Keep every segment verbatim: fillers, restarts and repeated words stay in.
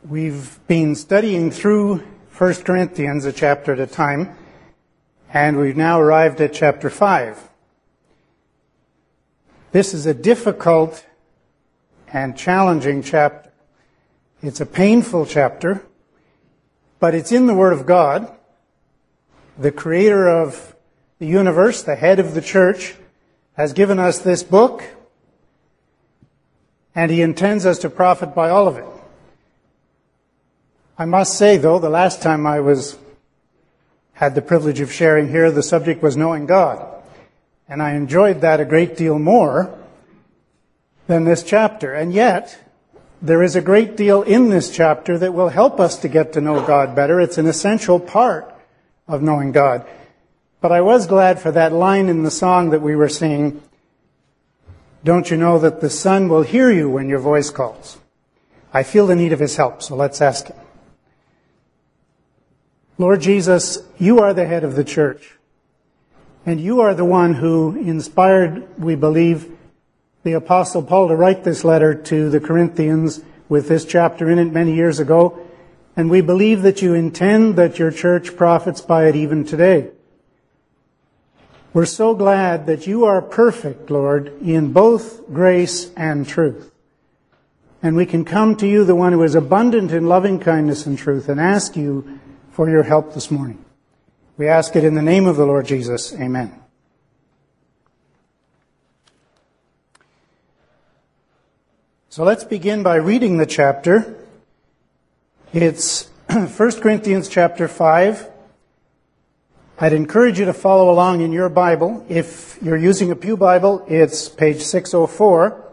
We've been studying through First Corinthians a chapter at a time, and we've now arrived at chapter five. This is a difficult and challenging chapter. It's a painful chapter, but it's in the Word of God. The Creator of the universe, the head of the church, has given us this book, and He intends us to profit by all of it. I must say, though, the last time I was had the privilege of sharing here, the subject was knowing God. And I enjoyed that a great deal more than this chapter. And yet, there is a great deal in this chapter that will help us to get to know God better. It's an essential part of knowing God. But I was glad for that line in the song that we were singing, "Don't you know that the Son will hear you when your voice calls?" I feel the need of His help, so let's ask Him. Lord Jesus, You are the head of the church, and You are the one who inspired, we believe, the Apostle Paul to write this letter to the Corinthians with this chapter in it many years ago, and we believe that You intend that Your church profits by it even today. We're so glad that You are perfect, Lord, in both grace and truth. And we can come to You, the one who is abundant in loving kindness and truth, and ask You for Your help this morning. We ask it in the name of the Lord Jesus. Amen. So let's begin by reading the chapter. It's First Corinthians chapter five. I'd encourage you to follow along in your Bible. If you're using a Pew Bible, it's page six oh four.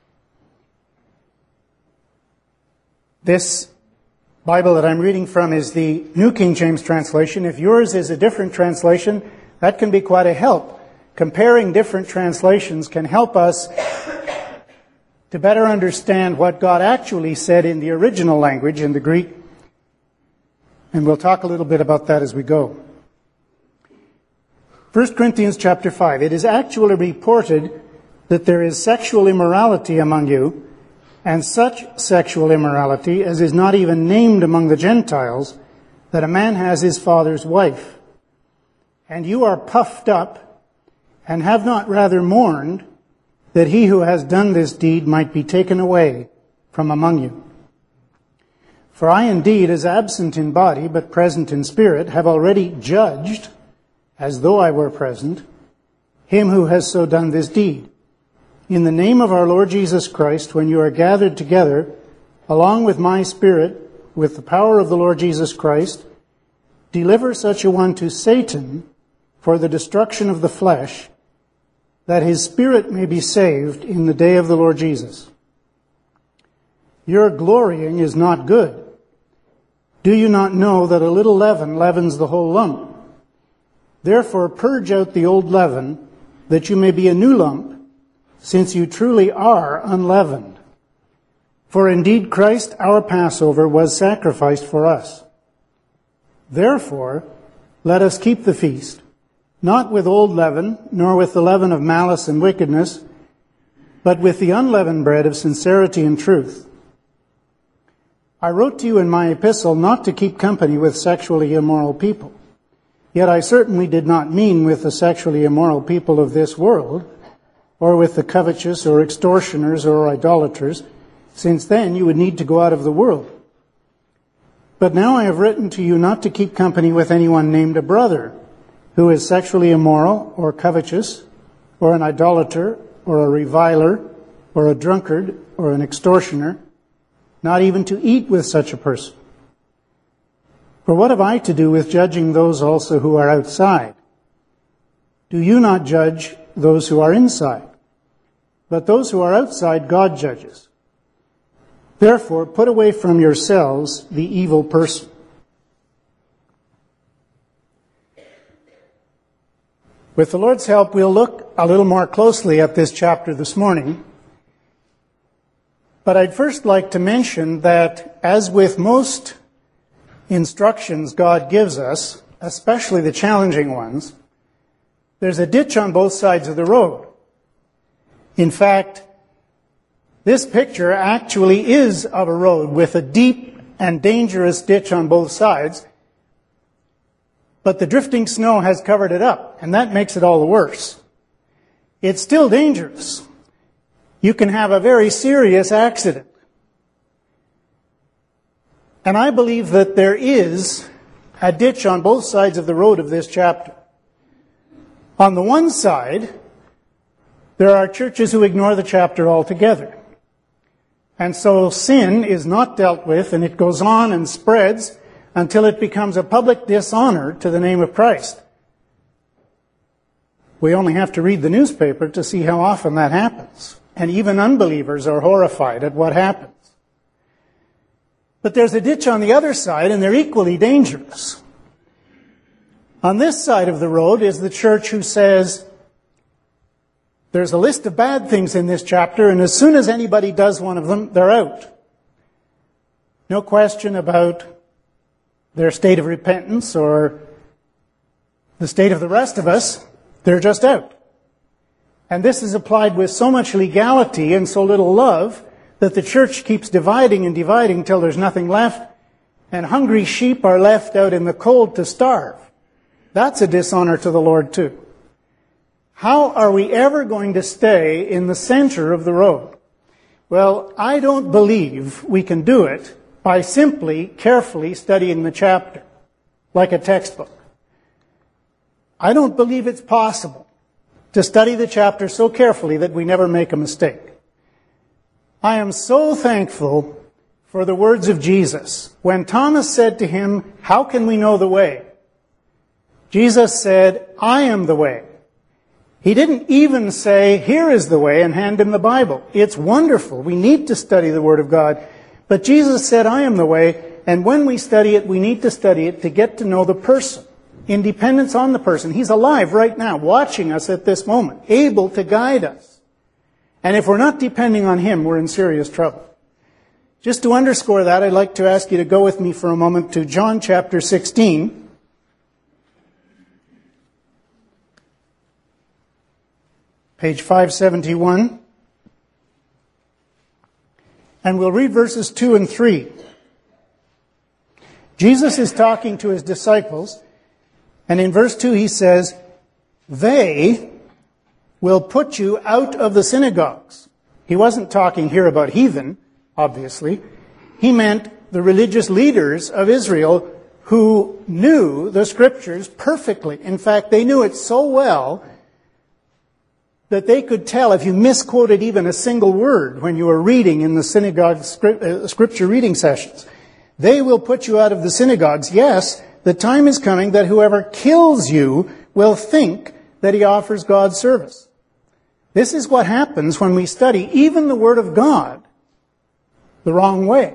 This Bible that I'm reading from is the New King James translation. If yours is a different translation, that can be quite a help. Comparing different translations can help us to better understand what God actually said in the original language, in the Greek. And we'll talk a little bit about that as we go. First Corinthians chapter five. It is actually reported that there is sexual immorality among you, and such sexual immorality as is not even named among the Gentiles, that a man has his father's wife. And you are puffed up, and have not rather mourned, that he who has done this deed might be taken away from among you. For I indeed, as absent in body, but present in spirit, have already judged, as though I were present, him who has so done this deed. In the name of our Lord Jesus Christ, when you are gathered together, along with my spirit, with the power of the Lord Jesus Christ, deliver such a one to Satan for the destruction of the flesh, that his spirit may be saved in the day of the Lord Jesus. Your glorying is not good. Do you not know that a little leaven leavens the whole lump? Therefore purge out the old leaven, that you may be a new lump, since you truly are unleavened. For indeed Christ our Passover was sacrificed for us. Therefore let us keep the feast, not with old leaven, nor with the leaven of malice and wickedness, but with the unleavened bread of sincerity and truth. I wrote to you in my epistle not to keep company with sexually immoral people. Yet I certainly did not mean with the sexually immoral people of this world, or with the covetous or extortioners or idolaters, since then you would need to go out of the world. But now I have written to you not to keep company with anyone named a brother, who is sexually immoral, or covetous, or an idolater, or a reviler, or a drunkard, or an extortioner, not even to eat with such a person. For what have I to do with judging those also who are outside? Do you not judge those who are inside? But those who are outside God judges. Therefore, put away from yourselves the evil person. With the Lord's help, we'll look a little more closely at this chapter this morning. But I'd first like to mention that, as with most instructions God gives us, especially the challenging ones, there's a ditch on both sides of the road. In fact, this picture actually is of a road with a deep and dangerous ditch on both sides, but the drifting snow has covered it up, and that makes it all the worse. It's still dangerous. You can have a very serious accident. And I believe that there is a ditch on both sides of the road of this chapter. On the one side, there are churches who ignore the chapter altogether. And so sin is not dealt with, and it goes on and spreads until it becomes a public dishonor to the name of Christ. We only have to read the newspaper to see how often that happens. And even unbelievers are horrified at what happens. But there's a ditch on the other side, and they're equally dangerous. On this side of the road is the church who says, there's a list of bad things in this chapter, and as soon as anybody does one of them, they're out. No question about their state of repentance or the state of the rest of us. They're just out. And this is applied with so much legality and so little love that the church keeps dividing and dividing till there's nothing left, and hungry sheep are left out in the cold to starve. That's a dishonor to the Lord too. How are we ever going to stay in the center of the road? Well, I don't believe we can do it by simply carefully studying the chapter, like a textbook. I don't believe it's possible to study the chapter so carefully that we never make a mistake. I am so thankful for the words of Jesus. When Thomas said to him, "How can we know the way?" Jesus said, "I am the way." He didn't even say, "Here is the way," and hand him the Bible. It's wonderful. We need to study the Word of God. But Jesus said, "I am the way," and when we study it, we need to study it to get to know the person. In dependence on the person. He's alive right now, watching us at this moment, able to guide us. And if we're not depending on Him, we're in serious trouble. Just to underscore that, I'd like to ask you to go with me for a moment to John chapter sixteen. Page five seventy-one. And we'll read verses two and three. Jesus is talking to His disciples, and in verse two he says, "They will put you out of the synagogues." He wasn't talking here about heathen, obviously. He meant the religious leaders of Israel who knew the Scriptures perfectly. In fact, they knew it so well that they could tell if you misquoted even a single word when you were reading in the synagogue scripture reading sessions. They will put you out of the synagogues. Yes, the time is coming that whoever kills you will think that he offers God service. This is what happens when we study even the Word of God the wrong way.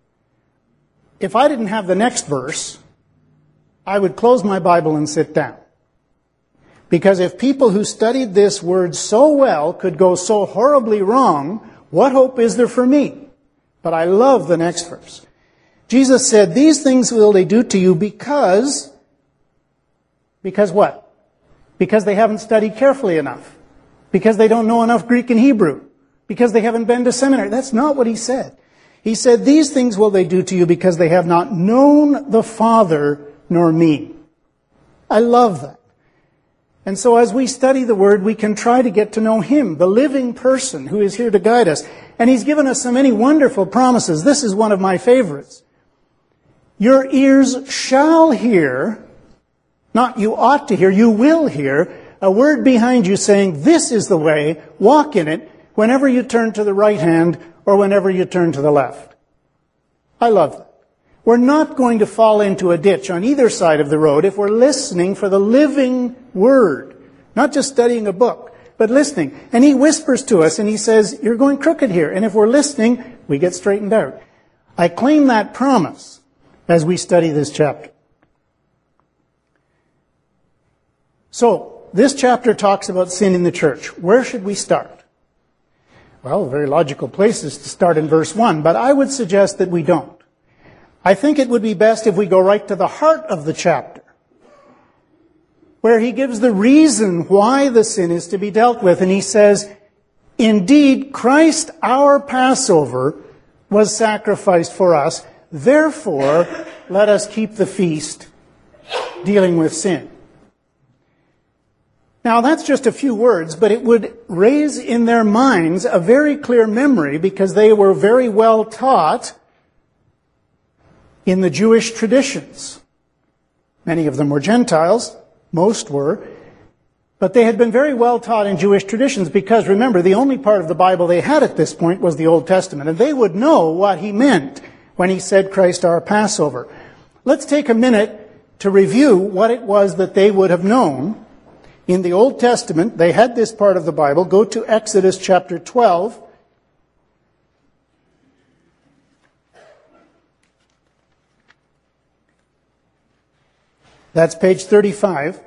If I didn't have the next verse, I would close my Bible and sit down. Because if people who studied this word so well could go so horribly wrong, what hope is there for me? But I love the next verse. Jesus said, "These things will they do to you because," because what? Because they haven't studied carefully enough. Because they don't know enough Greek and Hebrew. Because they haven't been to seminary. That's not what He said. He said, "These things will they do to you because they have not known the Father nor me." I love that. And so as we study the Word, we can try to get to know Him, the living person who is here to guide us. And He's given us so many wonderful promises. This is one of my favorites. Your ears shall hear, not you ought to hear, you will hear, a word behind you saying, "This is the way, walk in it," whenever you turn to the right hand or whenever you turn to the left. I love that. We're not going to fall into a ditch on either side of the road if we're listening for the living Word. Not just studying a book, but listening. And He whispers to us and He says, "You're going crooked here." And if we're listening, we get straightened out. I claim that promise as we study this chapter. So, this chapter talks about sin in the church. Where should we start? Well, a very logical place is to start in verse one, but I would suggest that we don't. I think it would be best if we go right to the heart of the chapter, where he gives the reason why the sin is to be dealt with. And he says, "Indeed, Christ, our Passover, was sacrificed for us. therefore, let us keep the feast, dealing with sin. Now, that's just a few words, but it would raise in their minds a very clear memory because they were very well taught in the Jewish traditions. Many of them were Gentiles, most were, but they had been very well taught in Jewish traditions because, remember, the only part of the Bible they had at this point was the Old Testament, and they would know what he meant when he said Christ our Passover. Let's take a minute to review what it was that they would have known. In the Old Testament, they had this part of the Bible. Go to Exodus chapter twelve. That's page thirty-five.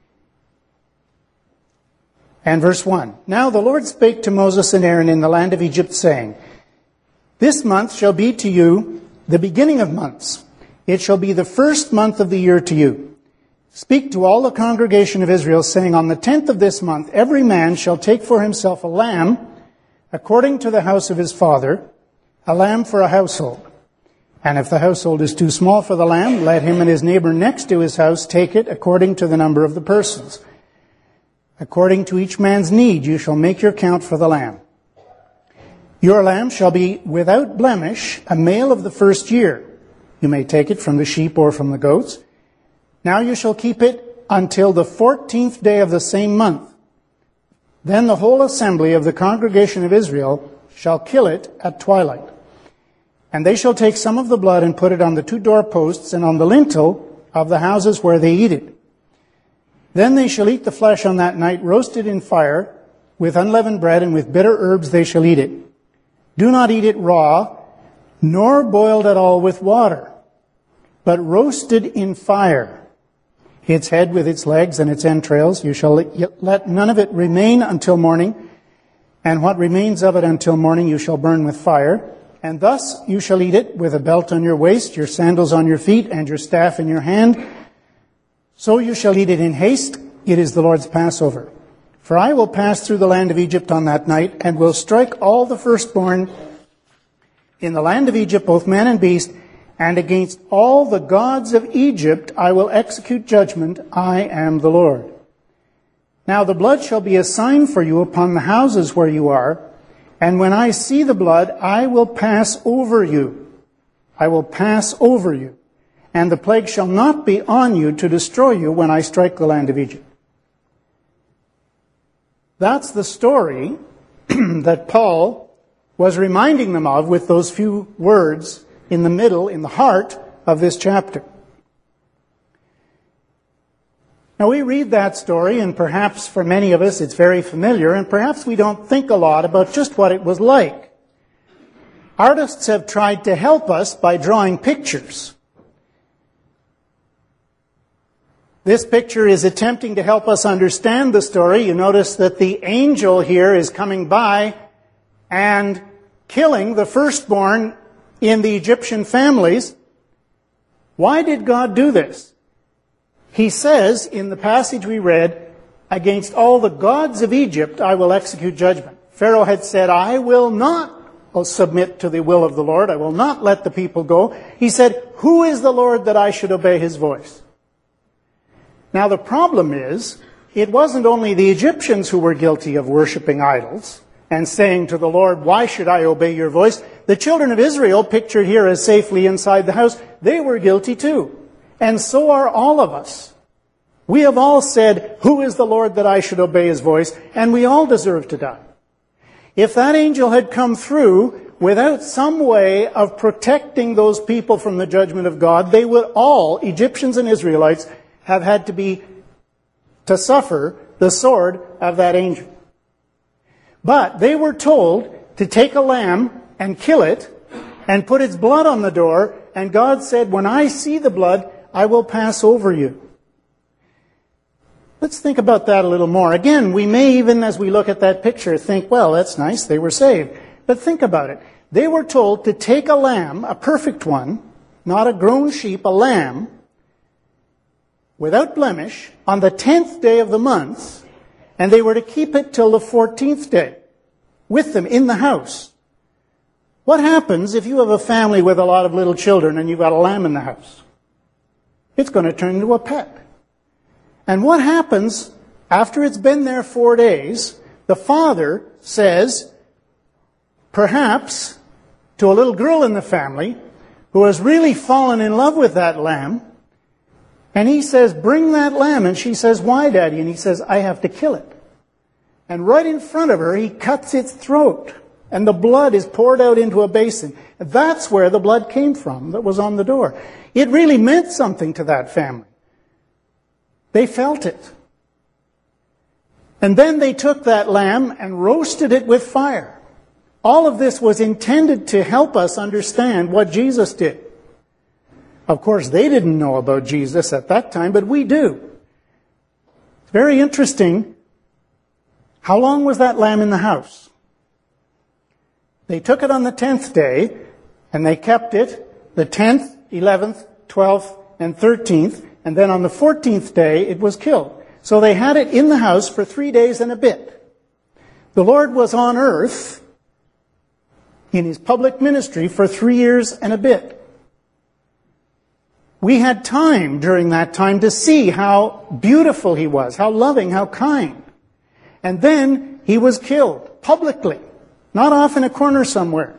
And verse one. Now the Lord spake to Moses and Aaron in the land of Egypt, saying, This month shall be to you the beginning of months. It shall be the first month of the year to you. Speak to all the congregation of Israel, saying, On the tenth of this month every man shall take for himself a lamb, according to the house of his father, a lamb for a household. And if the household is too small for the lamb, let him and his neighbor next to his house take it according to the number of the persons. According to each man's need you shall make your count for the lamb. Your lamb shall be without blemish, a male of the first year. You may take it from the sheep or from the goats. Now you shall keep it until the fourteenth day of the same month. Then the whole assembly of the congregation of Israel shall kill it at twilight. And they shall take some of the blood and put it on the two doorposts and on the lintel of the houses where they eat it. Then they shall eat the flesh on that night, roasted in fire, with unleavened bread, and with bitter herbs they shall eat it. Do not eat it raw, nor boiled at all with water, but roasted in fire. Its head with its legs and its entrails, you shall let none of it remain until morning, and what remains of it until morning you shall burn with fire. And thus you shall eat it with a belt on your waist, your sandals on your feet, and your staff in your hand. So you shall eat it in haste. It is the Lord's Passover. For I will pass through the land of Egypt on that night, and will strike all the firstborn in the land of Egypt, both man and beast, and against all the gods of Egypt I will execute judgment. I am the Lord. Now the blood shall be a sign for you upon the houses where you are, and when I see the blood, I will pass over you. I will pass over you. And the plague shall not be on you to destroy you when I strike the land of Egypt. That's the story that Paul was reminding them of with those few words in the middle, in the heart of this chapter. Now we read that story, and perhaps for many of us it's very familiar, and perhaps we don't think a lot about just what it was like. Artists have tried to help us by drawing pictures. This picture is attempting to help us understand the story. You notice that the angel here is coming by and killing the firstborn in the Egyptian families. Why did God do this? He says in the passage we read, against all the gods of Egypt I will execute judgment. Pharaoh had said, I will not submit to the will of the Lord. I will not let the people go. He said, who is the Lord that I should obey his voice? Now the problem is, it wasn't only the Egyptians who were guilty of worshiping idols and saying to the Lord, why should I obey your voice? The children of Israel, pictured here as safely inside the house, they were guilty too. And so are all of us. We have all said, who is the Lord that I should obey his voice? And we all deserve to die. If that angel had come through without some way of protecting those people from the judgment of God, they would all, Egyptians and Israelites, have had to be, to suffer the sword of that angel. But they were told to take a lamb and kill it and put its blood on the door, and God said, when I see the blood, I will pass over you. Let's think about that a little more. Again, we may even, as we look at that picture, think, well, that's nice, they were saved. But think about it. They were told to take a lamb, a perfect one, not a grown sheep, a lamb, without blemish, on the tenth day of the month, and they were to keep it till the fourteenth day, with them in the house. What happens if you have a family with a lot of little children and you've got a lamb in the house? It's going to turn into a pet. And what happens after it's been there four days? The father says, perhaps, to a little girl in the family who has really fallen in love with that lamb, and he says, bring that lamb. And she says, why, Daddy? And he says, I have to kill it. And right in front of her, he cuts its throat. And the blood is poured out into a basin. That's where the blood came from that was on the door. It really meant something to that family. They felt it. And then they took that lamb and roasted it with fire. All of this was intended to help us understand what Jesus did. Of course, they didn't know about Jesus at that time, but we do. It's very interesting. How long was that lamb in the house? They took it on the tenth day, and they kept it the tenth, eleventh, twelfth, and thirteenth, and then on the fourteenth day it was killed. So they had it in the house for three days and a bit. The Lord was on earth in his public ministry for three years and a bit. We had time during that time to see how beautiful he was, how loving, how kind. And then he was killed publicly, not off in a corner somewhere.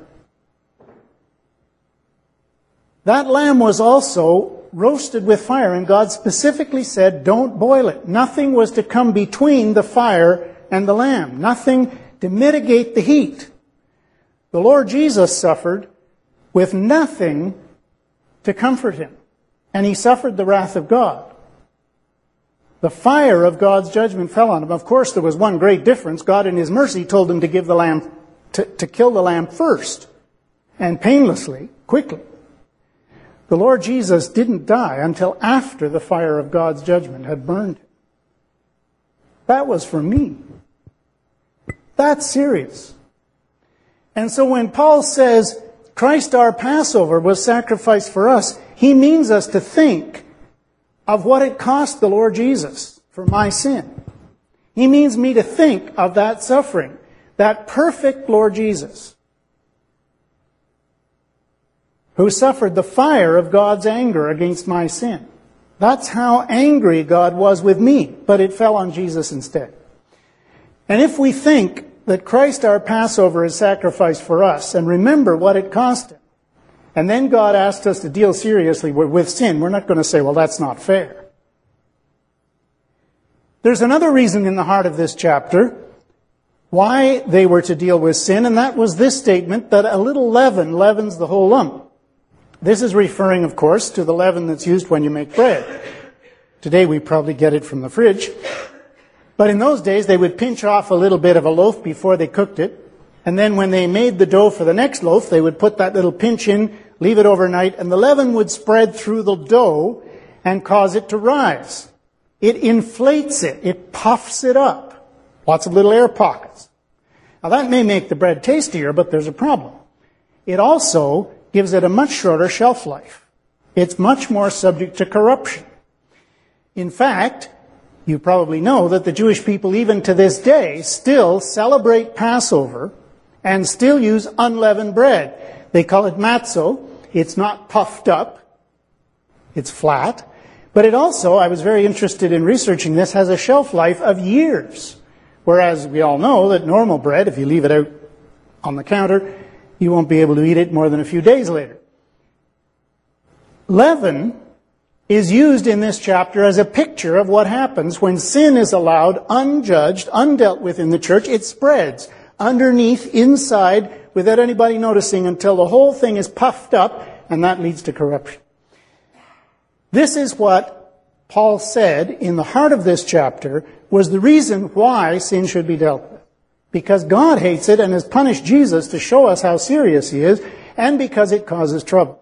That lamb was also roasted with fire, and God specifically said, don't boil it. Nothing was to come between the fire and the lamb. Nothing to mitigate the heat. The Lord Jesus suffered with nothing to comfort him. And he suffered the wrath of God. The fire of God's judgment fell on him. Of course, there was one great difference. God in his mercy told him to give the lamb, to, to kill the lamb first, and painlessly, quickly. The Lord Jesus didn't die until after the fire of God's judgment had burned him. That was for me. That's serious. And so when Paul says, Christ our Passover was sacrificed for us, he means us to think of what it cost the Lord Jesus for my sin. He means me to think of that suffering, that perfect Lord Jesus, who suffered the fire of God's anger against my sin. That's how angry God was with me, but it fell on Jesus instead. And if we think that Christ our Passover is sacrificed for us, and remember what it cost him, and then God asked us to deal seriously with sin, we're not going to say, well, that's not fair. There's another reason in the heart of this chapter why they were to deal with sin, and that was this statement, that a little leaven leavens the whole lump. This is referring, of course, to the leaven that's used when you make bread. Today we probably get it from the fridge. But in those days, they would pinch off a little bit of a loaf before they cooked it. And then when they made the dough for the next loaf, they would put that little pinch in, leave it overnight, and the leaven would spread through the dough and cause it to rise. It inflates it. It puffs it up. Lots of little air pockets. Now that may make the bread tastier, but there's a problem. It also gives it a much shorter shelf life. It's much more subject to corruption. In fact, you probably know that the Jewish people, even to this day, still celebrate Passover and still use unleavened bread. They call it matzo. It's not puffed up. It's flat. But it also, I was very interested in researching this, has a shelf life of years. Whereas we all know that normal bread, if you leave it out on the counter, you won't be able to eat it more than a few days later. Leaven is used in this chapter as a picture of what happens when sin is allowed unjudged, undealt with in the church. It spreads underneath, inside, without anybody noticing until the whole thing is puffed up, and that leads to corruption. This is what Paul said in the heart of this chapter was the reason why sin should be dealt with. Because God hates it and has punished Jesus to show us how serious he is, and because it causes trouble.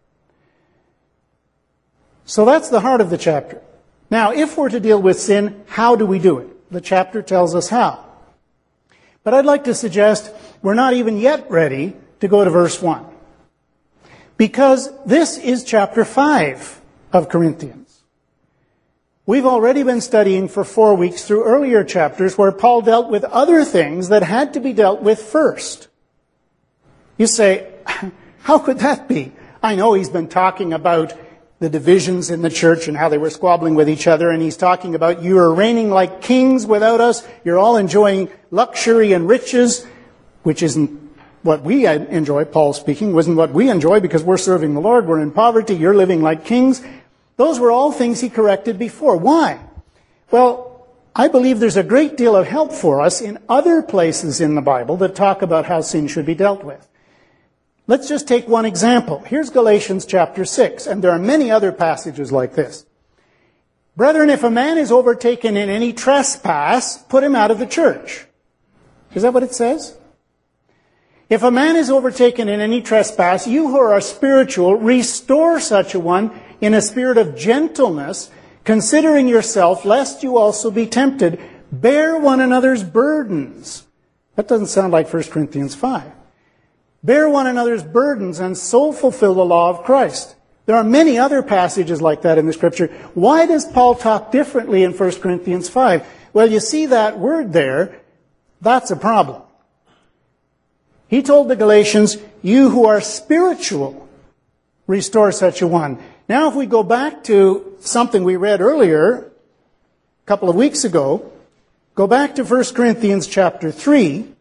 So that's the heart of the chapter. Now, if we're to deal with sin, how do we do it? The chapter tells us how. But I'd like to suggest we're not even yet ready to go to verse one. Because this is chapter five of Corinthians. We've already been studying for four weeks through earlier chapters where Paul dealt with other things that had to be dealt with first. You say, how could that be? I know he's been talking about the divisions in the church and how they were squabbling with each other, and he's talking about you are reigning like kings without us. You're all enjoying luxury and riches, which isn't what we enjoy. Paul speaking, wasn't what we enjoy because we're serving the Lord. We're in poverty. You're living like kings. Those were all things he corrected before. Why? Well, I believe there's a great deal of help for us in other places in the Bible that talk about how sin should be dealt with. Let's just take one example. Here's Galatians chapter six, and there are many other passages like this. Brethren, if a man is overtaken in any trespass, put him out of the church. Is that what it says? If a man is overtaken in any trespass, you who are spiritual, restore such a one in a spirit of gentleness, considering yourself, lest you also be tempted. Bear one another's burdens. That doesn't sound like First Corinthians five. Bear one another's burdens and so fulfill the law of Christ. There are many other passages like that in the Scripture. Why does Paul talk differently in First Corinthians five? Well, you see that word there, that's a problem. He told the Galatians, you who are spiritual, restore such a one. Now if we go back to something we read earlier, a couple of weeks ago, go back to First Corinthians chapter three,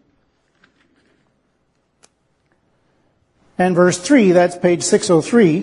and verse three, that's page six oh three.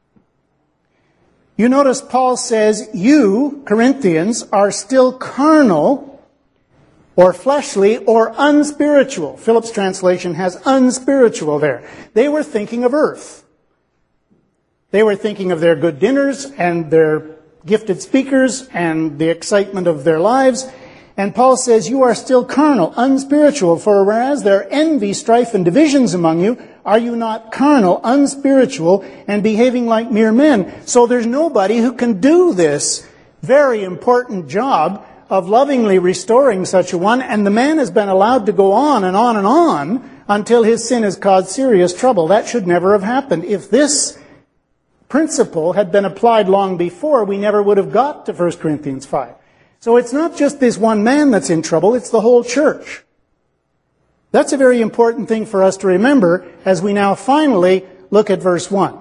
You notice Paul says, you, Corinthians, are still carnal, or fleshly, or unspiritual. Philip's translation has unspiritual there. They were thinking of earth. They were thinking of their good dinners and their gifted speakers and the excitement of their lives. And Paul says, you are still carnal, unspiritual, for whereas there are envy, strife, and divisions among you, are you not carnal, unspiritual, and behaving like mere men? So there's nobody who can do this very important job of lovingly restoring such a one, and the man has been allowed to go on and on and on until his sin has caused serious trouble. That should never have happened. If this principle had been applied long before, we never would have got to First Corinthians five. So it's not just this one man that's in trouble, it's the whole church. That's a very important thing for us to remember as we now finally look at verse one.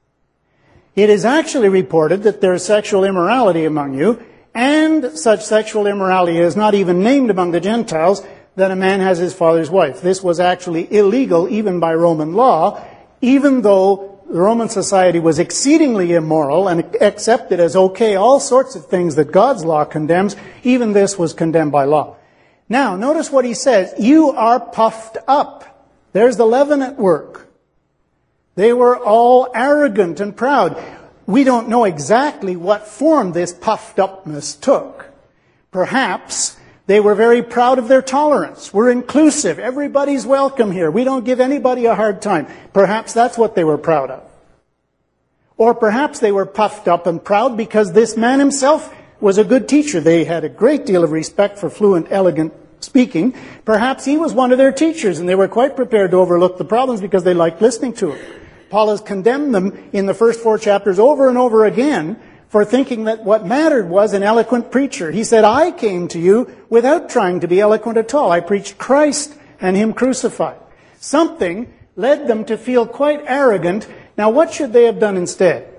It is actually reported that there is sexual immorality among you, and such sexual immorality is not even named among the Gentiles, that a man has his father's wife. This was actually illegal even by Roman law, even though the Roman society was exceedingly immoral and accepted as okay all sorts of things that God's law condemns. Even this was condemned by law. Now, notice what he says. You are puffed up. There's the leaven at work. They were all arrogant and proud. We don't know exactly what form this puffed upness took. Perhaps they were very proud of their tolerance. We're inclusive. Everybody's welcome here. We don't give anybody a hard time. Perhaps that's what they were proud of. Or perhaps they were puffed up and proud because this man himself was a good teacher. They had a great deal of respect for fluent, elegant speaking. Perhaps he was one of their teachers and they were quite prepared to overlook the problems because they liked listening to him. Paul has condemned them in the first four chapters over and over again for thinking that what mattered was an eloquent preacher. He said, I came to you without trying to be eloquent at all. I preached Christ and Him crucified. Something led them to feel quite arrogant. Now, what should they have done instead?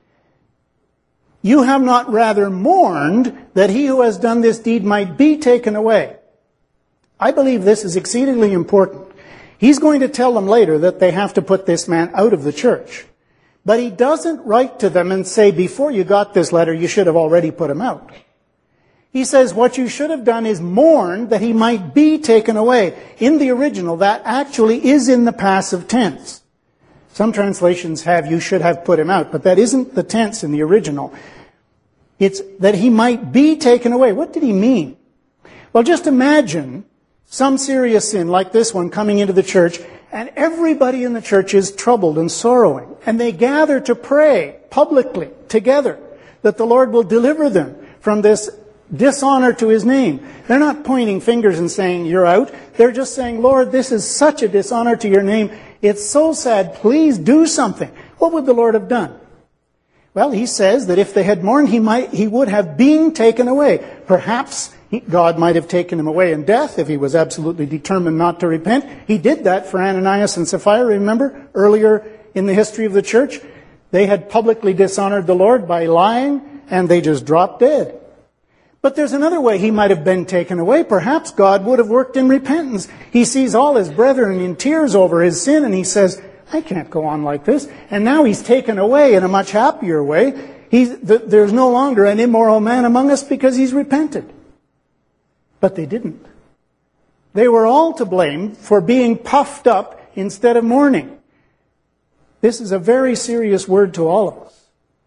You have not rather mourned that he who has done this deed might be taken away. I believe this is exceedingly important. He's going to tell them later that they have to put this man out of the church. But he doesn't write to them and say, before you got this letter, you should have already put him out. He says, what you should have done is mourn that he might be taken away. In the original, that actually is in the passive tense. Some translations have, you should have put him out, but that isn't the tense in the original. It's that he might be taken away. What did he mean? Well, just imagine some serious sin like this one coming into the church, and everybody in the church is troubled and sorrowing. And they gather to pray publicly together that the Lord will deliver them from this dishonor to His name. They're not pointing fingers and saying, you're out. They're just saying, Lord, this is such a dishonor to your name. It's so sad. Please do something. What would the Lord have done? Well, He says that if they had mourned, He might, He would have been taken away. Perhaps He, God might have taken him away in death if he was absolutely determined not to repent. He did that for Ananias and Sapphira, remember, earlier in the history of the church. They had publicly dishonored the Lord by lying, and they just dropped dead. But there's another way he might have been taken away. Perhaps God would have worked in repentance. He sees all his brethren in tears over his sin, and he says, I can't go on like this. And now he's taken away in a much happier way. He's, th- there's no longer an immoral man among us because he's repented. But they didn't. They were all to blame for being puffed up instead of mourning. This is a very serious word to all of us.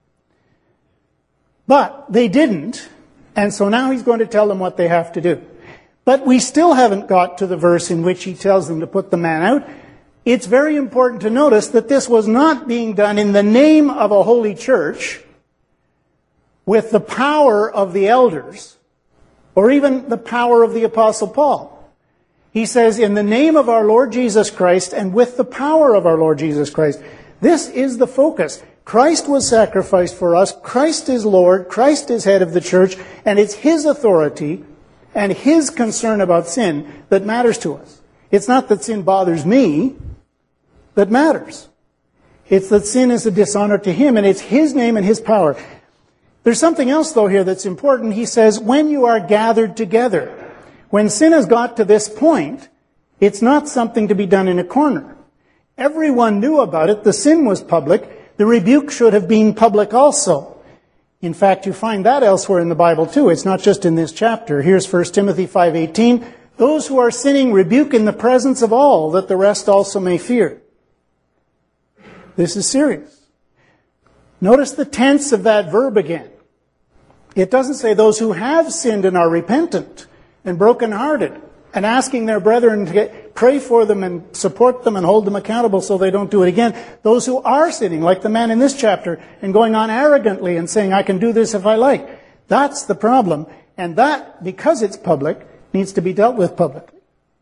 But they didn't, and so now he's going to tell them what they have to do. But we still haven't got to the verse in which he tells them to put the man out. It's very important to notice that this was not being done in the name of a holy church with the power of the elders, or even the power of the Apostle Paul. He says, in the name of our Lord Jesus Christ and with the power of our Lord Jesus Christ. This is the focus. Christ was sacrificed for us. Christ is Lord. Christ is head of the church. And it's his authority and his concern about sin that matters to us. It's not that sin bothers me that matters. It's that sin is a dishonor to him, and it's his name and his power. There's something else, though, here that's important. He says, when you are gathered together. When sin has got to this point, it's not something to be done in a corner. Everyone knew about it. The sin was public. The rebuke should have been public also. In fact, you find that elsewhere in the Bible too. It's not just in this chapter. Here's First Timothy five eighteen. Those who are sinning rebuke in the presence of all, that the rest also may fear. This is serious. Notice the tense of that verb again. It doesn't say those who have sinned and are repentant and brokenhearted and asking their brethren to get, pray for them and support them and hold them accountable so they don't do it again. Those who are sinning, like the man in this chapter, and going on arrogantly and saying, I can do this if I like. That's the problem. And that, because it's public, needs to be dealt with publicly.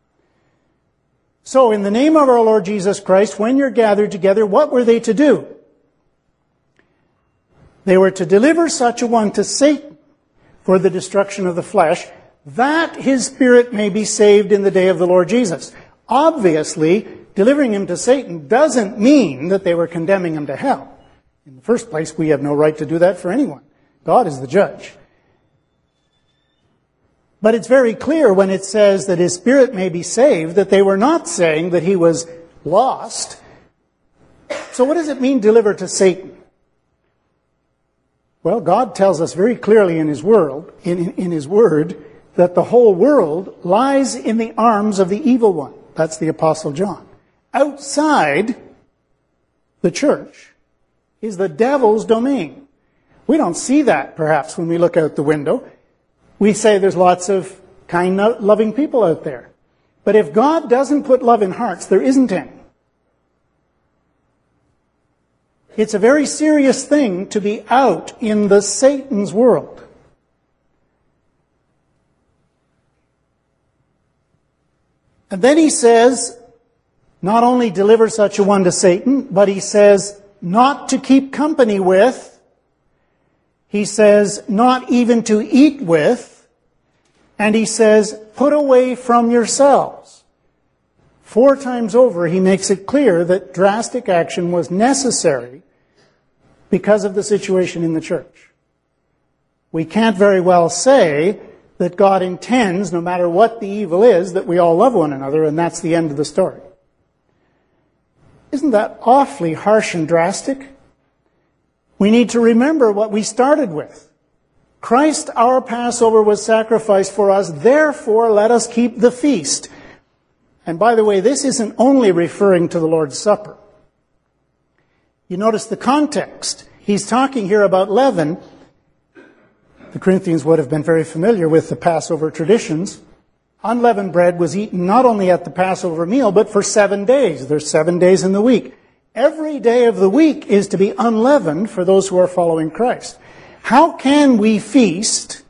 So, in the name of our Lord Jesus Christ, when you're gathered together, what were they to do? They were to deliver such a one to Satan for the destruction of the flesh, that his spirit may be saved in the day of the Lord Jesus. Obviously, delivering him to Satan doesn't mean that they were condemning him to hell. In the first place, we have no right to do that for anyone. God is the judge. But it's very clear when it says that his spirit may be saved, that they were not saying that he was lost. So what does it mean, deliver to Satan? Well, God tells us very clearly in his world, in, in his word, that the whole world lies in the arms of the evil one. That's the Apostle John. Outside the church is the devil's domain. We don't see that, perhaps, when we look out the window. We say there's lots of kind, loving people out there. But if God doesn't put love in hearts, there isn't any. It's a very serious thing to be out in the Satan's world. And then he says, not only deliver such a one to Satan, but he says, not to keep company with. He says, not even to eat with. And he says, put away from yourselves. Four times over, he makes it clear that drastic action was necessary because of the situation in the church. We can't very well say that God intends, no matter what the evil is, that we all love one another, and that's the end of the story. Isn't that awfully harsh and drastic? We need to remember what we started with. Christ, our Passover, was sacrificed for us, therefore let us keep the feast. And by the way, this isn't only referring to the Lord's Supper. You notice the context. He's talking here about leaven. The Corinthians would have been very familiar with the Passover traditions. Unleavened bread was eaten not only at the Passover meal, but for seven days. There's seven days in the week. Every day of the week is to be unleavened for those who are following Christ. How can we feast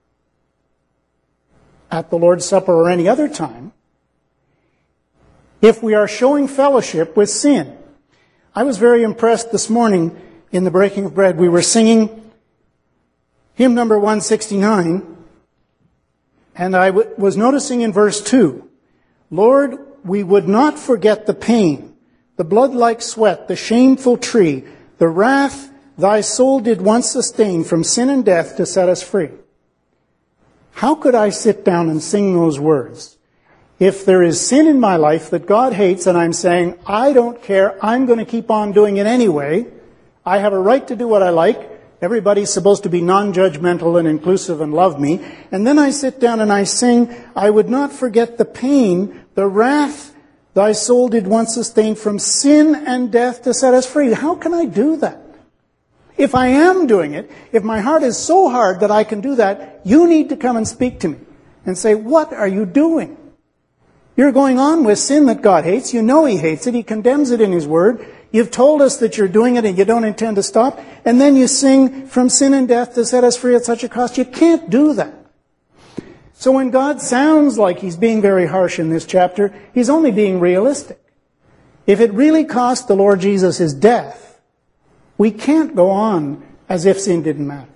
at the Lord's Supper or any other time if we are showing fellowship with sin? I was very impressed this morning in the breaking of bread. We were singing hymn number one sixty-nine, And I w- was noticing in verse two, Lord, we would not forget the pain, the blood-like sweat, the shameful tree, the wrath thy soul did once sustain from sin and death to set us free. How could I sit down and sing those words if there is sin in my life that God hates and I'm saying, I don't care, I'm going to keep on doing it anyway. I have a right to do what I like. Everybody's supposed to be non-judgmental and inclusive and love me. And then I sit down and I sing, I would not forget the pain, the wrath thy soul did once sustain from sin and death to set us free. How can I do that? If I am doing it, if my heart is so hard that I can do that, you need to come and speak to me and say, what are you doing? You're going on with sin that God hates. You know He hates it. He condemns it in His Word. You've told us that you're doing it and you don't intend to stop. And then you sing, from sin and death to set us free at such a cost. You can't do that. So when God sounds like He's being very harsh in this chapter, He's only being realistic. If it really cost the Lord Jesus His death, we can't go on as if sin didn't matter.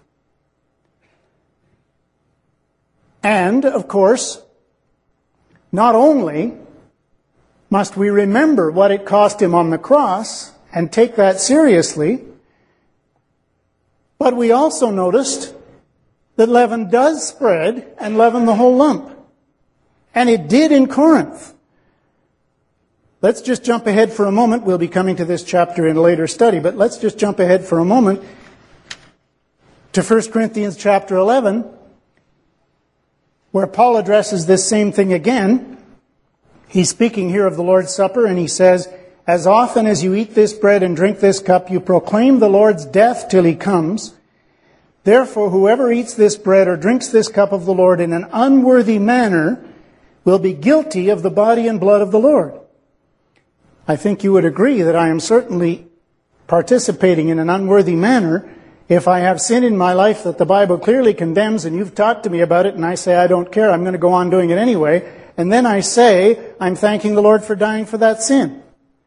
And, of course, not only must we remember what it cost Him on the cross and take that seriously, but we also noticed that leaven does spread and leaven the whole lump. And it did in Corinth. Let's just jump ahead for a moment. We'll be coming to this chapter in a later study, but let's just jump ahead for a moment to First Corinthians chapter eleven, where Paul addresses this same thing again. He's speaking here of the Lord's Supper, and he says, as often as you eat this bread and drink this cup, you proclaim the Lord's death till He comes. Therefore, whoever eats this bread or drinks this cup of the Lord in an unworthy manner will be guilty of the body and blood of the Lord. I think you would agree that I am certainly participating in an unworthy manner if I have sin in my life that the Bible clearly condemns and you've talked to me about it and I say, I don't care, I'm going to go on doing it anyway. And then I say, I'm thanking the Lord for dying for that sin.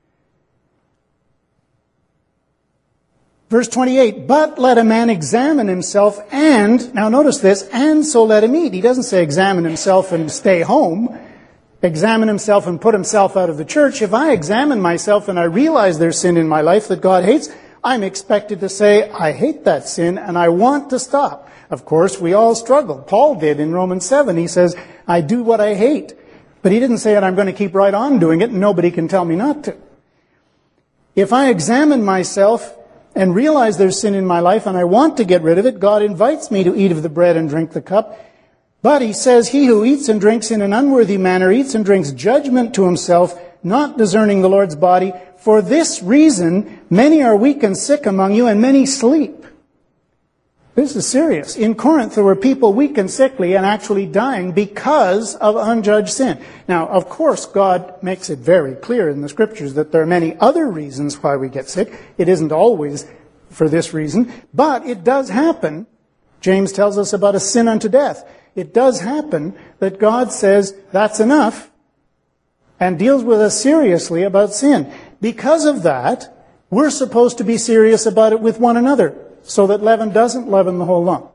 Verse twenty-eight, but let a man examine himself and, now notice this, and so let him eat. He doesn't say examine himself and stay home. Examine himself and put himself out of the church. If I examine myself and I realize there's sin in my life that God hates, I'm expected to say, I hate that sin and I want to stop. Of course, we all struggle. Paul did in Romans seven. He says, I do what I hate. But he didn't say that I'm going to keep right on doing it and nobody can tell me not to. If I examine myself and realize there's sin in my life and I want to get rid of it, God invites me to eat of the bread and drink the cup. But he says, he who eats and drinks in an unworthy manner eats and drinks judgment to himself, not discerning the Lord's body. For this reason, many are weak and sick among you, and many sleep. This is serious. In Corinth, there were people weak and sickly and actually dying because of unjudged sin. Now, of course, God makes it very clear in the Scriptures that there are many other reasons why we get sick. It isn't always for this reason, but it does happen. James tells us about a sin unto death. It does happen that God says, that's enough, and deals with us seriously about sin. Because of that, we're supposed to be serious about it with one another, so that leaven doesn't leaven the whole lump.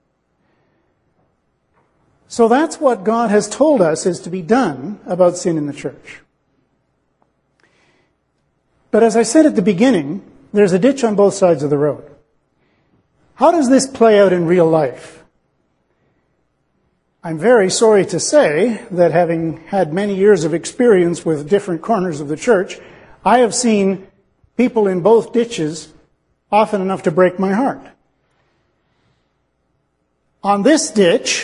So that's what God has told us is to be done about sin in the church. But as I said at the beginning, there's a ditch on both sides of the road. How does this play out in real life? I'm very sorry to say that having had many years of experience with different corners of the church, I have seen people in both ditches often enough to break my heart. On this ditch,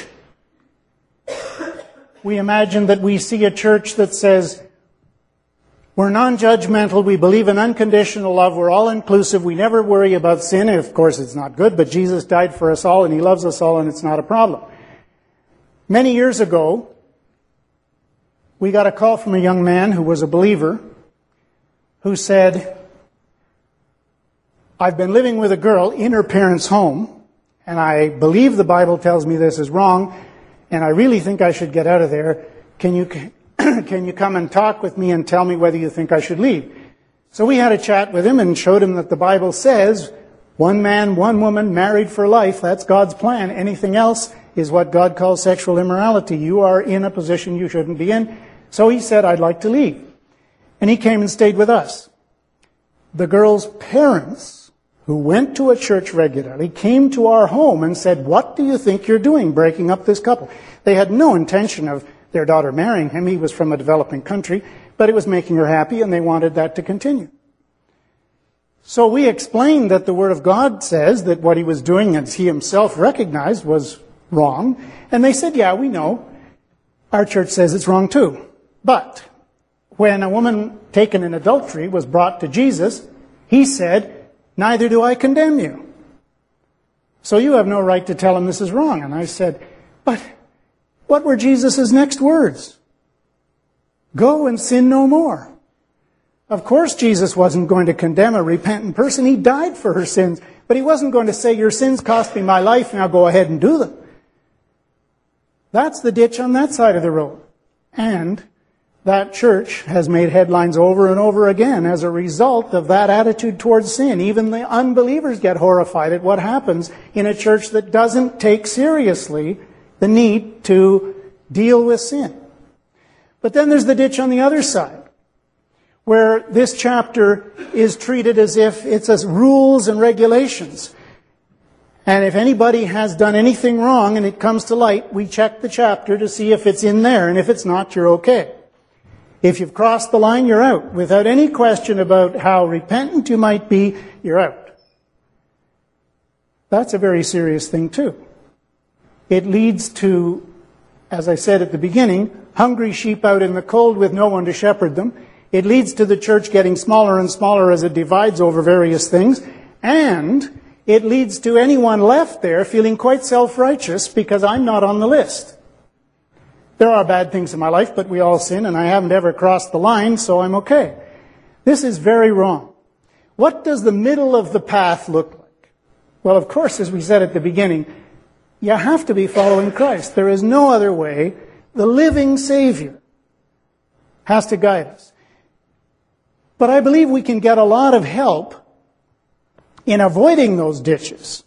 we imagine that we see a church that says, we're non-judgmental, we believe in unconditional love, we're all-inclusive, we never worry about sin. Of course, it's not good, but Jesus died for us all and He loves us all and it's not a problem. Many years ago, we got a call from a young man who was a believer who said, I've been living with a girl in her parents' home, and I believe the Bible tells me this is wrong, and I really think I should get out of there. Can you, can you come and talk with me and tell me whether you think I should leave? So we had a chat with him and showed him that the Bible says, one man, one woman, married for life, that's God's plan. Anything else is what God calls sexual immorality. You are in a position you shouldn't be in. So he said, I'd like to leave. And he came and stayed with us. The girl's parents, who went to a church regularly, came to our home and said, what do you think you're doing, breaking up this couple? They had no intention of their daughter marrying him. He was from a developing country, but it was making her happy, and they wanted that to continue. So we explained that the Word of God says that what he was doing, as he himself recognized, was wrong. And they said, yeah, we know. Our church says it's wrong too. But when a woman taken in adultery was brought to Jesus, he said, neither do I condemn you. So you have no right to tell him this is wrong. And I said, but what were Jesus' next words? Go and sin no more. Of course Jesus wasn't going to condemn a repentant person. He died for her sins. But he wasn't going to say, your sins cost me my life, now go ahead and do them. That's the ditch on that side of the road. And that church has made headlines over and over again as a result of that attitude towards sin. Even the unbelievers get horrified at what happens in a church that doesn't take seriously the need to deal with sin. But then there's the ditch on the other side, where this chapter is treated as if it's as rules and regulations. And if anybody has done anything wrong and it comes to light, we check the chapter to see if it's in there. And if it's not, you're okay. If you've crossed the line, you're out. Without any question about how repentant you might be, you're out. That's a very serious thing too. It leads to, as I said at the beginning, hungry sheep out in the cold with no one to shepherd them. It leads to the church getting smaller and smaller as it divides over various things. And it leads to anyone left there feeling quite self-righteous because I'm not on the list. There are bad things in my life, but we all sin, and I haven't ever crossed the line, so I'm okay. This is very wrong. What does the middle of the path look like? Well, of course, as we said at the beginning, you have to be following Christ. There is no other way. The living Savior has to guide us. But I believe we can get a lot of help in avoiding those ditches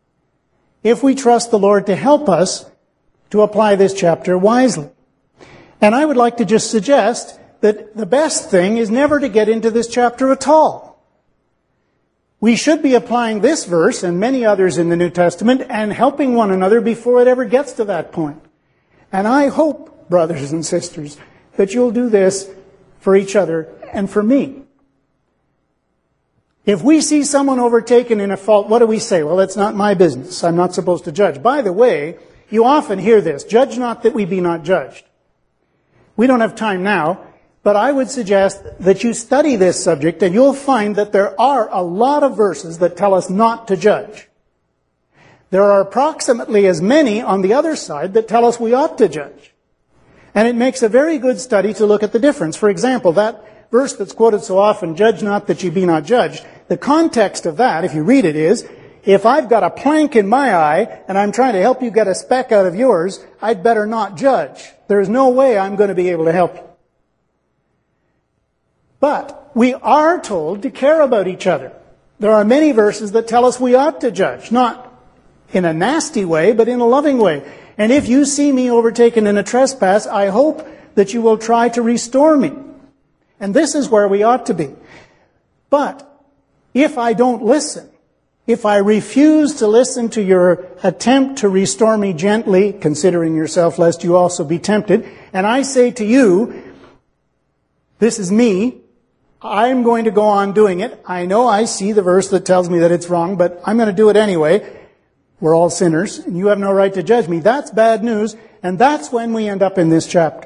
if we trust the Lord to help us to apply this chapter wisely. And I would like to just suggest that the best thing is never to get into this chapter at all. We should be applying this verse and many others in the New Testament and helping one another before it ever gets to that point. And I hope, brothers and sisters, that you'll do this for each other and for me. If we see someone overtaken in a fault, what do we say? Well, it's not my business. I'm not supposed to judge. By the way, you often hear this, judge not that we be not judged. We don't have time now, but I would suggest that you study this subject and you'll find that there are a lot of verses that tell us not to judge. There are approximately as many on the other side that tell us we ought to judge. And it makes a very good study to look at the difference. For example, that verse that's quoted so often, judge not that ye be not judged, the context of that, if you read it, is, if I've got a plank in my eye and I'm trying to help you get a speck out of yours, I'd better not judge. There's no way I'm going to be able to help you. But we are told to care about each other. There are many verses that tell us we ought to judge, not in a nasty way, but in a loving way. And if you see me overtaken in a trespass, I hope that you will try to restore me. And this is where we ought to be. But if I don't listen, if I refuse to listen to your attempt to restore me gently, considering yourself lest you also be tempted, and I say to you, this is me, I'm going to go on doing it. I know I see the verse that tells me that it's wrong, but I'm going to do it anyway. We're all sinners, and you have no right to judge me. That's bad news, and that's when we end up in this chapter.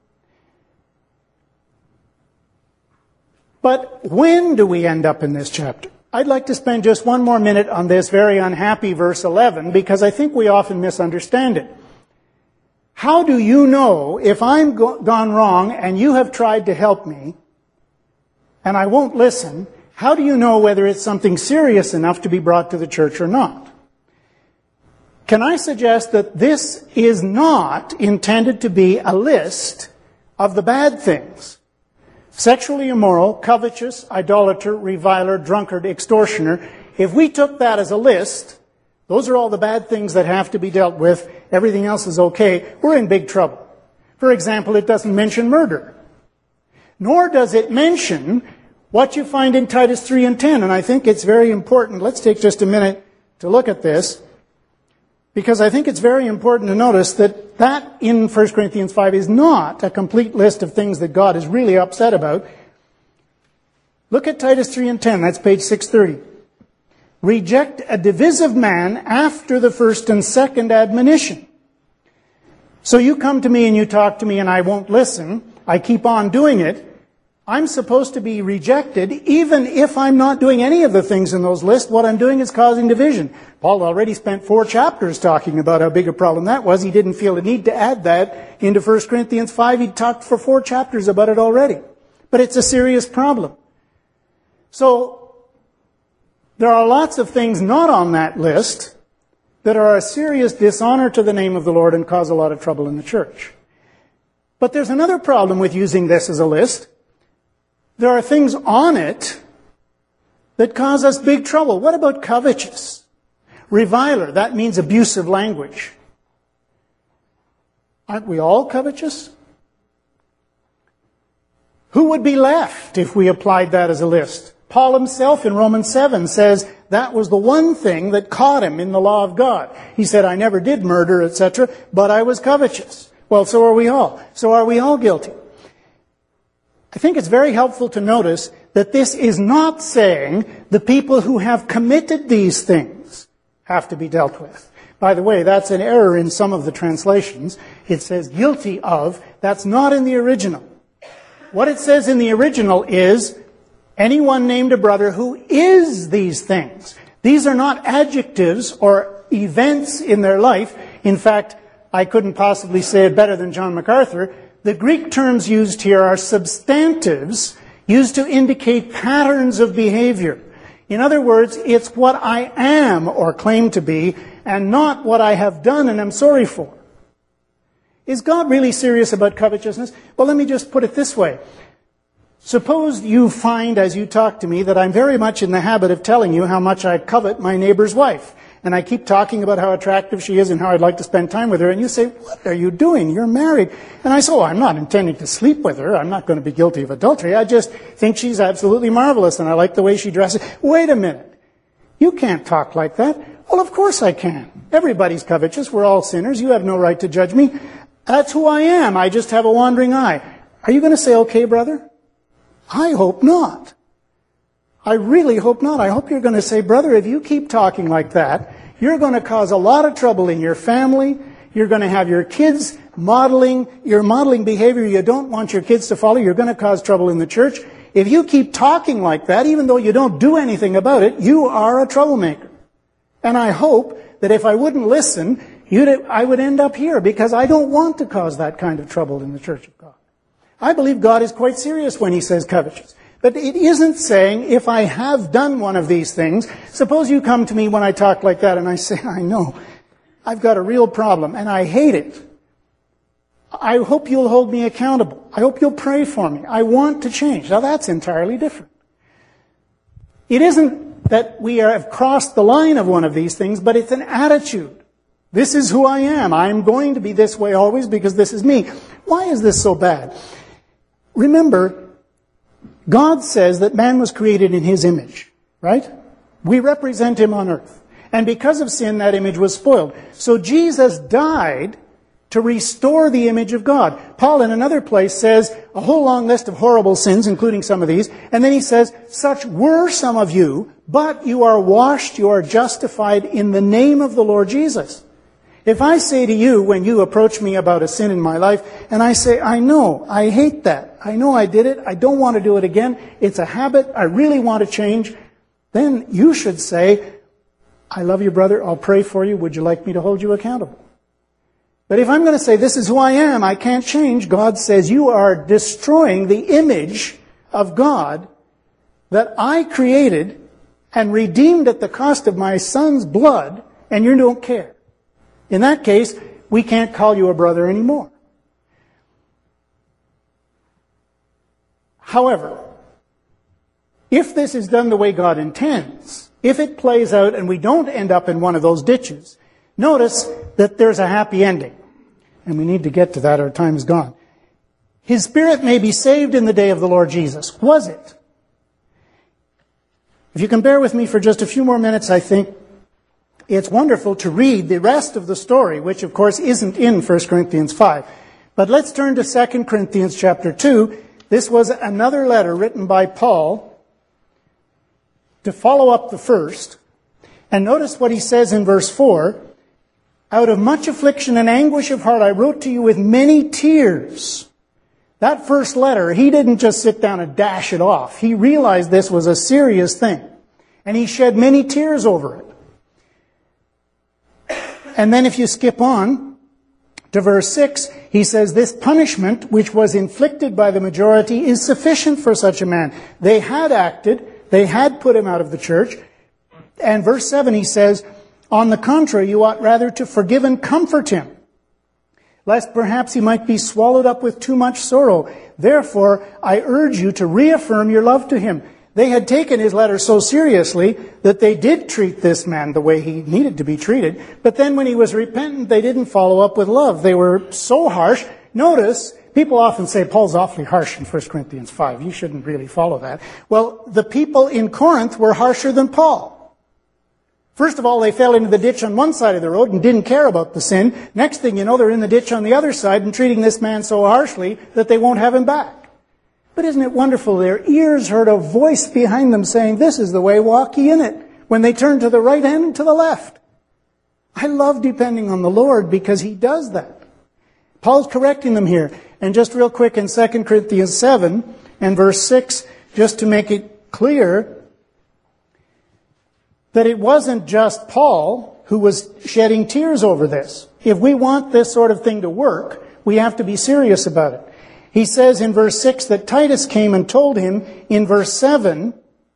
But when do we end up in this chapter? I'd like to spend just one more minute on this very unhappy verse eleven, because I think we often misunderstand it. How do you know if I'm go- gone wrong and you have tried to help me, and I won't listen, how do you know whether it's something serious enough to be brought to the church or not? Can I suggest that this is not intended to be a list of the bad things? Sexually immoral, covetous, idolater, reviler, drunkard, extortioner. If we took that as a list, those are all the bad things that have to be dealt with, everything else is okay, we're in big trouble. For example, it doesn't mention murder. Nor does it mention what you find in Titus three and ten. And I think it's very important. Let's take just a minute to look at this, because I think it's very important to notice that that in First Corinthians five is not a complete list of things that God is really upset about. Look at Titus three and ten. That's page six thirty. Reject a divisive man after the first and second admonition. So you come to me and you talk to me and I won't listen. I keep on doing it. I'm supposed to be rejected even if I'm not doing any of the things in those lists. What I'm doing is causing division. Paul already spent four chapters talking about how big a problem that was. He didn't feel the need to add that into First Corinthians five. He'd talked for four chapters about it already. But it's a serious problem. So there are lots of things not on that list that are a serious dishonor to the name of the Lord and cause a lot of trouble in the church. But there's another problem with using this as a list. There are things on it that cause us big trouble. What about covetous? Reviler, that means abusive language. Aren't we all covetous? Who would be left if we applied that as a list? Paul himself in Romans seven says that was the one thing that caught him in the law of God. He said, I never did murder, et cetera, but I was covetous. Well, so are we all. So are we all guilty? I think it's very helpful to notice that this is not saying the people who have committed these things have to be dealt with. By the way, that's an error in some of the translations. It says guilty of. That's not in the original. What it says in the original is anyone named a brother who is these things. These are not adjectives or events in their life. In fact, I couldn't possibly say it better than John MacArthur. The Greek terms used here are substantives used to indicate patterns of behavior. In other words, it's what I am or claim to be and not what I have done and am sorry for. Is God really serious about covetousness? Well, let me just put it this way. Suppose you find as you talk to me that I'm very much in the habit of telling you how much I covet my neighbor's wife. And I keep talking about how attractive she is and how I'd like to spend time with her. And you say, what are you doing? You're married. And I say, oh, I'm not intending to sleep with her. I'm not going to be guilty of adultery. I just think she's absolutely marvelous and I like the way she dresses. Wait a minute. You can't talk like that. Well, of course I can. Everybody's covetous. We're all sinners. You have no right to judge me. That's who I am. I just have a wandering eye. Are you going to say, okay, brother? I hope not. I really hope not. I hope you're going to say, brother, if you keep talking like that, you're going to cause a lot of trouble in your family. You're going to have your kids modeling, you're modeling behavior you don't want your kids to follow. You're going to cause trouble in the church. If you keep talking like that, even though you don't do anything about it, you are a troublemaker. And I hope that if I wouldn't listen, you'd, I would end up here because I don't want to cause that kind of trouble in the church of God. I believe God is quite serious when he says covetous. But it isn't saying, if I have done one of these things, suppose you come to me when I talk like that and I say, I know, I've got a real problem and I hate it. I hope you'll hold me accountable. I hope you'll pray for me. I want to change. Now that's entirely different. It isn't that we have crossed the line of one of these things, but it's an attitude. This is who I am. I'm going to be this way always because this is me. Why is this so bad? Remember, God says that man was created in his image, right? We represent him on earth. And because of sin, that image was spoiled. So Jesus died to restore the image of God. Paul in another place says a whole long list of horrible sins, including some of these. And then he says, such were some of you, but you are washed, you are justified in the name of the Lord Jesus. If I say to you, when you approach me about a sin in my life, and I say, I know, I hate that. I know I did it. I don't want to do it again. It's a habit. I really want to change. Then you should say, I love you, brother. I'll pray for you. Would you like me to hold you accountable? But if I'm going to say, this is who I am, I can't change, God says, you are destroying the image of God that I created and redeemed at the cost of my son's blood, and you don't care. In that case, we can't call you a brother anymore. However, if this is done the way God intends, if it plays out and we don't end up in one of those ditches, Notice that there's a happy ending. And we need to get to that, our time is gone. His spirit may be saved in the day of the Lord Jesus. Was it? If you can bear with me for just a few more minutes, I think it's wonderful to read the rest of the story, which of course isn't in First Corinthians five. But let's turn to Second Corinthians chapter two. This was another letter written by Paul to follow up the first. And notice what he says in verse four. Out of much affliction and anguish of heart I wrote to you with many tears. That first letter, he didn't just sit down and dash it off. He realized this was a serious thing. And he shed many tears over it. And then if you skip on to verse six, he says, this punishment which was inflicted by the majority is sufficient for such a man. They had acted, they had put him out of the church. And verse seven, he says, on the contrary, you ought rather to forgive and comfort him, lest perhaps he might be swallowed up with too much sorrow. Therefore, I urge you to reaffirm your love to him. They had taken his letter so seriously that they did treat this man the way he needed to be treated. But then when he was repentant, they didn't follow up with love. They were so harsh. Notice, people often say, Paul's awfully harsh in First Corinthians five. You shouldn't really follow that. Well, the people in Corinth were harsher than Paul. First of all, they fell into the ditch on one side of the road and didn't care about the sin. Next thing you know, they're in the ditch on the other side and treating this man so harshly that they won't have him back. But isn't it wonderful? Their ears heard a voice behind them saying, this is the way, walk ye in it, when they turn to the right and to the left. I love depending on the Lord because he does that. Paul's correcting them here. And just real quick in Second Corinthians seven and verse six, just to make it clear that it wasn't just Paul who was shedding tears over this. If we want this sort of thing to work, we have to be serious about it. He says in verse six that Titus came and told him in verse seven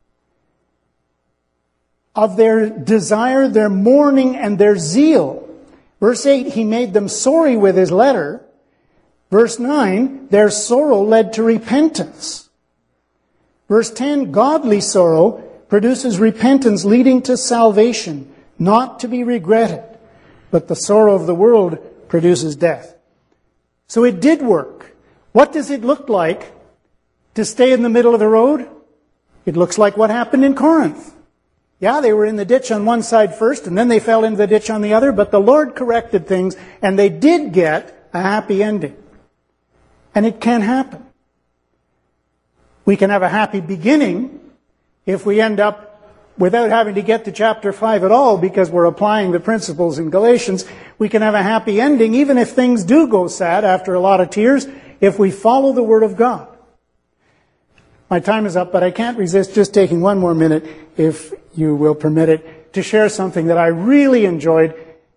of their desire, their mourning, and their zeal. Verse eight, he made them sorry with his letter. Verse nine, their sorrow led to repentance. Verse ten, godly sorrow produces repentance leading to salvation, not to be regretted. But the sorrow of the world produces death. So it did work. What does it look like to stay in the middle of the road? It looks like what happened in Corinth. Yeah, they were in the ditch on one side first, and then they fell into the ditch on the other, but the Lord corrected things, and they did get a happy ending. And it can happen. We can have a happy beginning if we end up without having to get to chapter five at all because we're applying the principles in Galatians. We can have a happy ending even if things do go sad after a lot of tears if we follow the Word of God. My time is up, but I can't resist just taking one more minute, if you will permit it, to share something that I really enjoyed.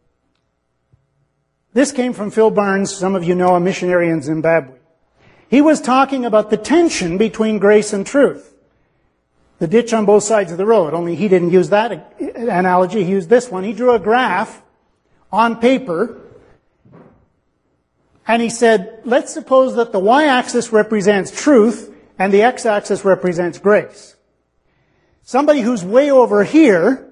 This came from Phil Barnes, some of you know, a missionary in Zimbabwe. He was talking about the tension between grace and truth. The ditch on both sides of the road, only he didn't use that analogy, he used this one. He drew a graph on paper, and he said, let's suppose that the y-axis represents truth, and the x-axis represents grace. Somebody who's way over here,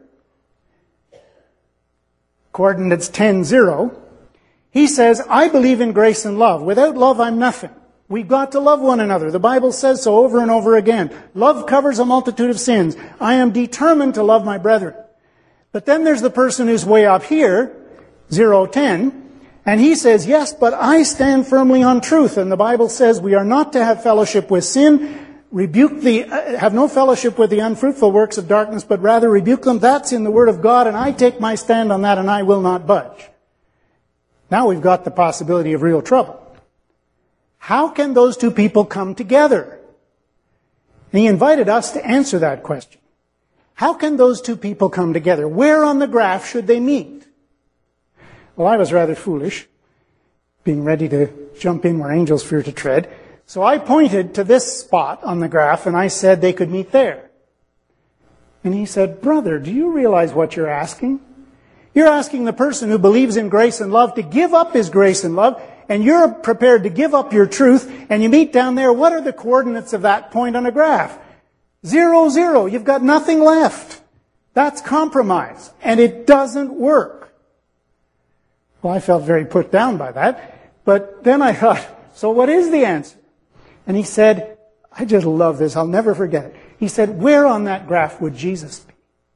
coordinates ten, zero, he says, I believe in grace and love. Without love, I'm nothing. We've got to love one another. The Bible says so over and over again. Love covers a multitude of sins. I am determined to love my brethren. But then there's the person who's way up here, zero, ten, and he says, yes, but I stand firmly on truth. And the Bible says we are not to have fellowship with sin, rebuke the, uh, have no fellowship with the unfruitful works of darkness, but rather rebuke them. That's in the Word of God, and I take my stand on that, and I will not budge. Now we've got the possibility of real trouble. How can those two people come together? And he invited us to answer that question. How can those two people come together? Where on the graph should they meet? Well, I was rather foolish, being ready to jump in where angels fear to tread. So I pointed to this spot on the graph, and I said they could meet there. And he said, brother, do you realize what you're asking? You're asking the person who believes in grace and love to give up his grace and love, and you're prepared to give up your truth, and you meet down there. What are the coordinates of that point on a graph? Zero, zero. You've got nothing left. That's compromise, and it doesn't work. Well, I felt very put down by that. But then I thought, so what is the answer? And he said, I just love this. I'll never forget it. He said, where on that graph would Jesus be?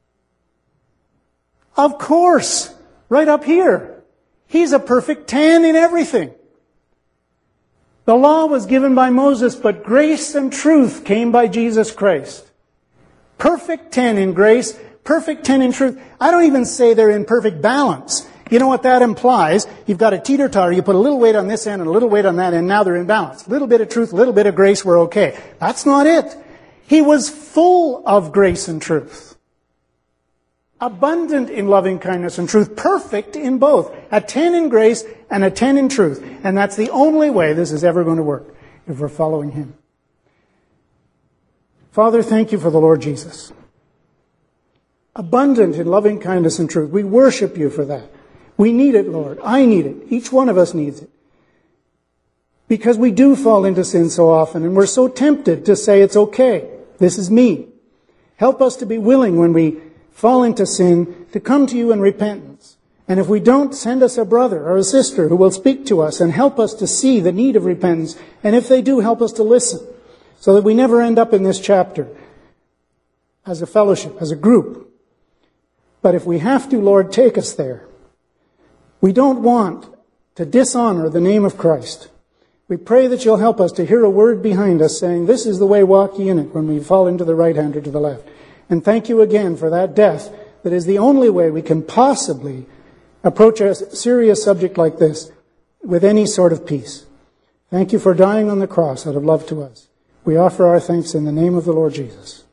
Of course, right up here. He's a perfect ten in everything. The law was given by Moses, but grace and truth came by Jesus Christ. Perfect ten in grace, perfect ten in truth. I don't even say they're in perfect balance. You know what that implies? You've got a teeter-totter, you put a little weight on this end and a little weight on that end, now they're in balance. A little bit of truth, a little bit of grace, we're okay. That's not it. He was full of grace and truth. Abundant in loving kindness and truth. Perfect in both. A ten in grace and a ten in truth. And that's the only way this is ever going to work, if we're following Him. Father, thank you for the Lord Jesus. Abundant in loving kindness and truth. We worship you for that. We need it, Lord. I need it. Each one of us needs it. Because we do fall into sin so often, and we're so tempted to say, it's okay. This is me. Help us to be willing when we fall into sin to come to you in repentance. And if we don't, send us a brother or a sister who will speak to us and help us to see the need of repentance. And if they do, help us to listen so that we never end up in this chapter as a fellowship, as a group. But if we have to, Lord, take us there. We don't want to dishonor the name of Christ. We pray that you'll help us to hear a word behind us saying, this is the way, walk ye in it, when we fall into the right hand or to the left. And thank you again for that death that is the only way we can possibly approach a serious subject like this with any sort of peace. Thank you for dying on the cross out of love to us. We offer our thanks in the name of the Lord Jesus.